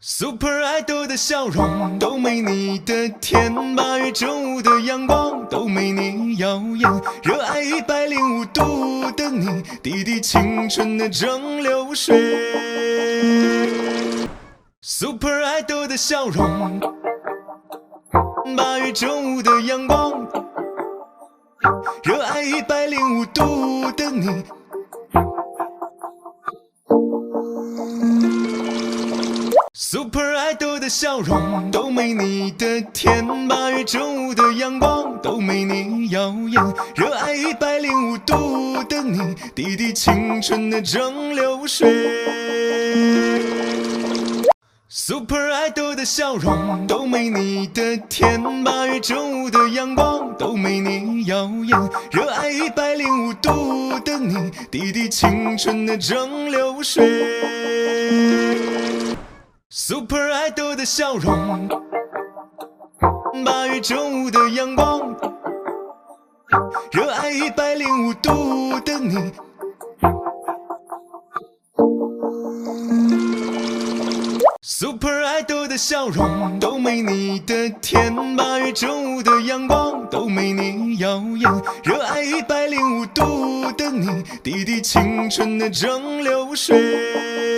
Super Idol 的笑容都没你的甜，8月正午的阳光都没你耀眼，热爱105度的你，滴滴青春的蒸馏水。Super Idol 的笑容，8月正午的阳光，热爱105度的你。Super Idol 的笑容都没你的甜，8月正午的阳光都没你耀眼，热爱105度的你，滴滴青春的蒸馏水。Super Idol 的笑容都没你的甜，8月正午的阳光都没你耀眼，热爱105度的你，滴滴青春的蒸馏水。Super Idol 的笑容，8月正午的阳光，热爱105度的你。Super Idol 的笑容都没你的甜，8月正午的阳光都没你耀眼，热爱105度的你，滴滴青春的蒸馏水。